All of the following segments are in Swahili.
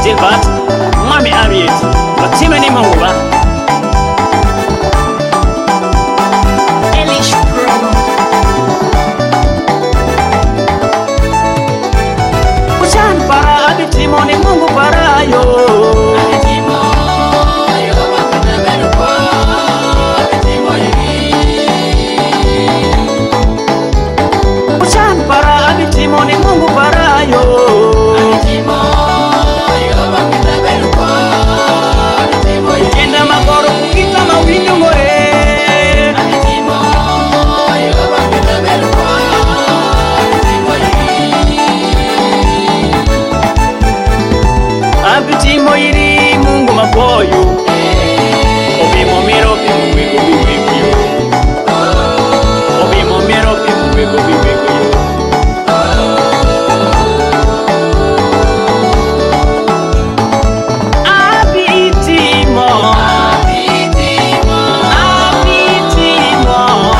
Gilbert, Mami Harriet, Batima ni Munguba. Elish Pro. Kuchan para abitimo ni Mungu parayo. Abitimo, Yehova kataberuko, abitimo Kuchan para abitimo ni Mungu parayo. Abitimo, Yehova kataberuko, abitimo Kenda magoro kukita mawindu more. Abitimo, Yehova kataberuko, abitimo Abitimo iri Mungu mapoyo. Obimo mero bimu bimu bimu. Obimo mero bimu bimu bimu. Abitimo, Abitimo, abitimo,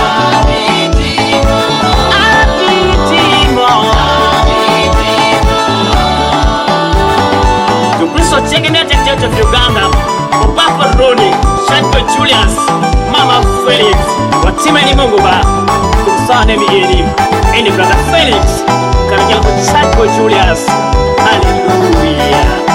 Abitimo, abitimo. Tukristo Chegenete Church of Uganda, Papa Roni, Shadko Julius, Mama Felix, Batima ni Munguba, Kusane Migeni, Brother Felix, Karajako Shadko Julius. Hallelujah.